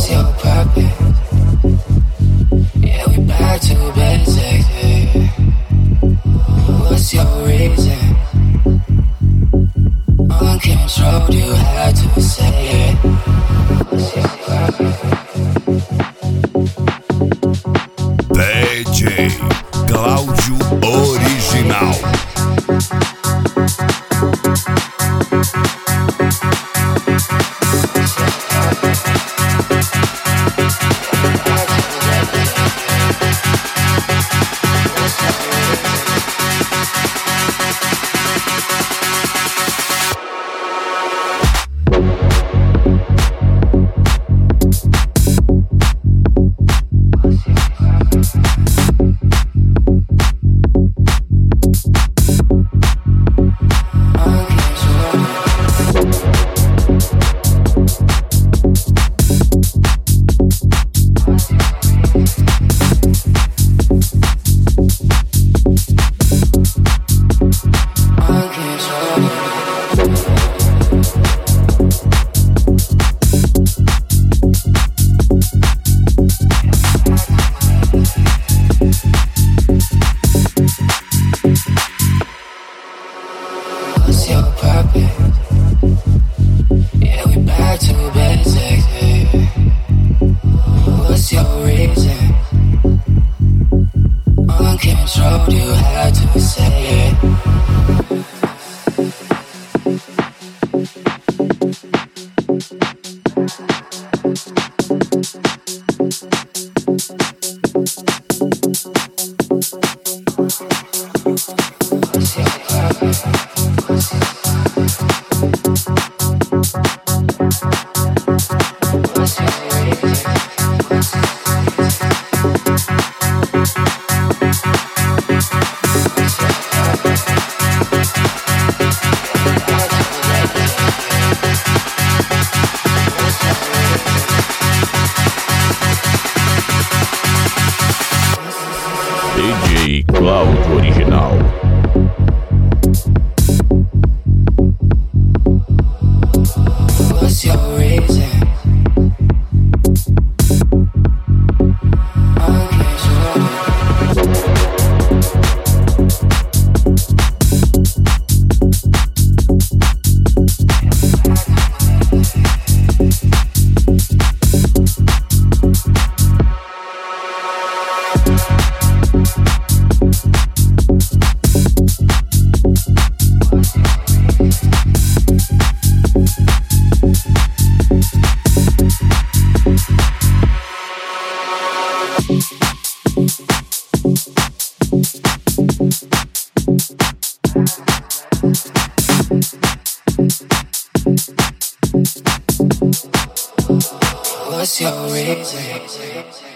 your purpose? Yeah, we back to basics. Yeah. What's your reason? Uncontrolled, you had to say it. What's your purpose? DJ Cláudio Original. What's your purpose? Yeah, we back to basics. Yeah. What's your reason? Uncontrolled, you had to say it. What's your purpose? What's your reason? DJ Cláudio Original. What's your reason? What's your reason?